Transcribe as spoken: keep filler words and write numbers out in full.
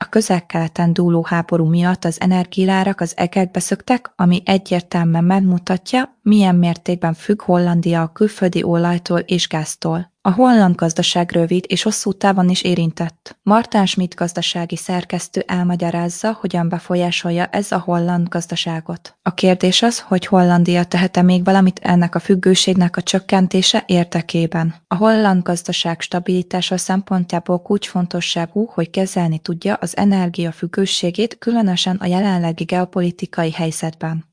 Közel-Keleten dúló háború miatt az energiaárak az egekbe szöktek, ami egyértelműen megmutatja, milyen mértékben függ Hollandia a külföldi olajtól és gáztól. A holland gazdaság rövid és hosszú távon is érintett. Martin Schmidt gazdasági szerkesztő elmagyarázza, hogyan befolyásolja ez a holland gazdaságot. A kérdés az, hogy Hollandia tehet-e még valamit ennek a függőségnek a csökkentése érdekében. A holland gazdaság stabilitása szempontjából kulcsfontosságú, hogy kezelni tudja az energia függőségét, különösen a jelenlegi geopolitikai helyzetben.